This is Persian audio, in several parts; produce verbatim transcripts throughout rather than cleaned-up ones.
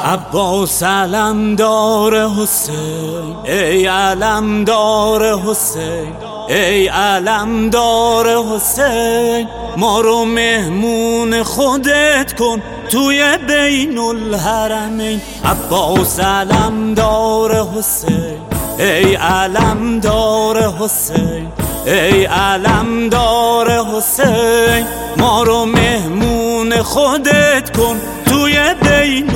عباس علمدار حسین، ای علمدار حسین، ای علمدار حسین، ما رو مهمون خودت کن توی بین الحرمین. عباس علمدار حسین، ای علمدار حسین، ای علمدار حسین، ما رو مهمون خودت کن توی بین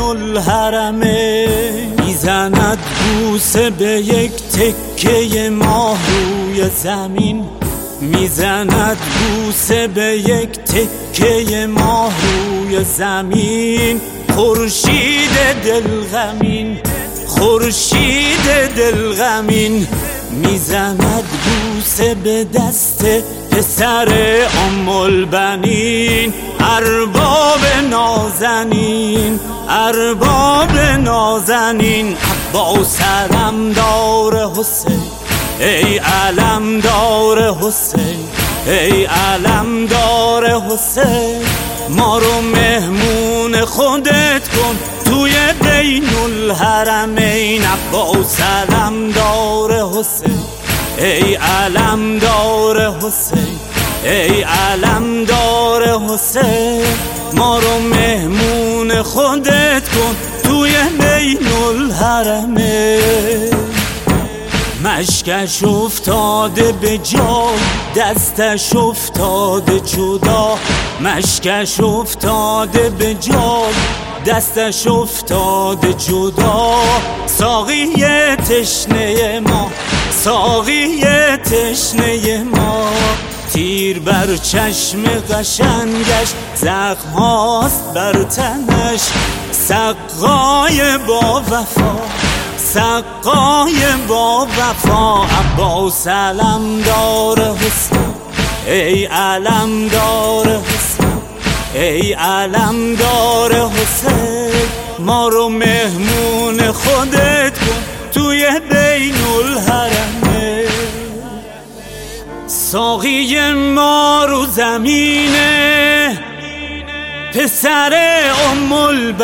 الحرمین. میزند بوسه به یک تکه ماه روی زمین، میزند بوسه به یک تکه ماه روی زمین. خورشید دلغمین، خورشید دلغمین، میزند بوسه به دست پسر ام البنین. ارباب نازنین، ارباب نازنین، عباس علمدار حسین، ای علمدار حسین، ای علمدار حسین، ما رو مهمون خودت کن توی بین الحرمین. عباس علمدار حسین، ای علمدار حسین، ای علمدار حسین، ما رو مهمون خودت کن توی بین الحرمین. مشکش افتاده به جا، دستش افتاده جدا، مشکش افتاده به جا، دستش افتاده جدا. ساقی تشنه ما، ساقی تشنه ما، تیر بر چشم قشنگش، زخم هاست بر تنش. سقای با وفا، سقای با وفا، عباس علمدار حسین، ای علمدار حسین، ای علمدار حسین، ما رو مهمون خودت کن توی بین الحرمین. ساقی ما رو زمینه، پسر ام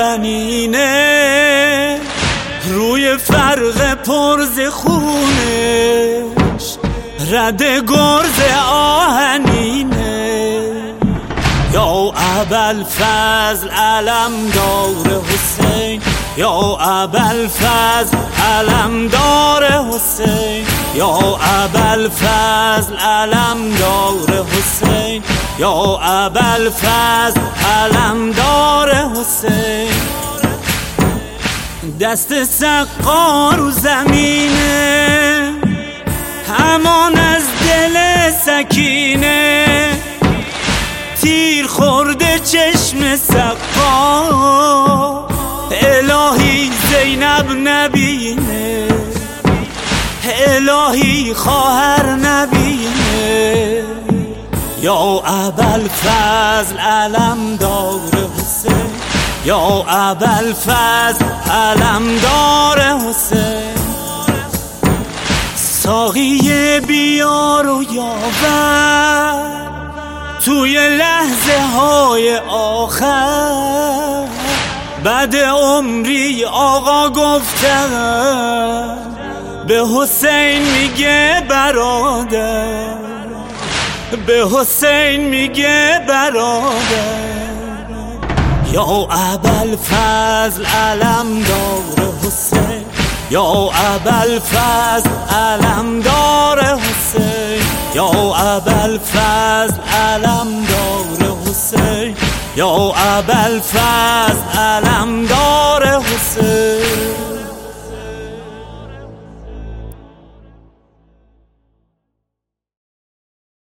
البنینه، روی فرق پرز خونش رد گرز آهنینه. یا ابوالفضل علمدار حسین، یا ابوالفضل علمدار حسین، یا ابوالفضل علمدار حسین، یا ابوالفضل علمدار حسین. دست سقا رو زمینه، همان از دل سکینه، تیر خورده چشم سقا، الهی زینب نبینه، الهی خواهر نبینه. یا ابوالفضل علمدار حسین، یا ابوالفضل علمدار حسین، ساقی بیار و یاور توی لحظه های آخر. بعد عمری آقا گفتم به حسین میگه برادر، به حسین میگه برادر. یا ابوالفضل علمدار حسین، یا ابوالفضل علمدار حسین، یا ابوالفضل علمدار حسین، یا ابوالفضل علمدار حسین.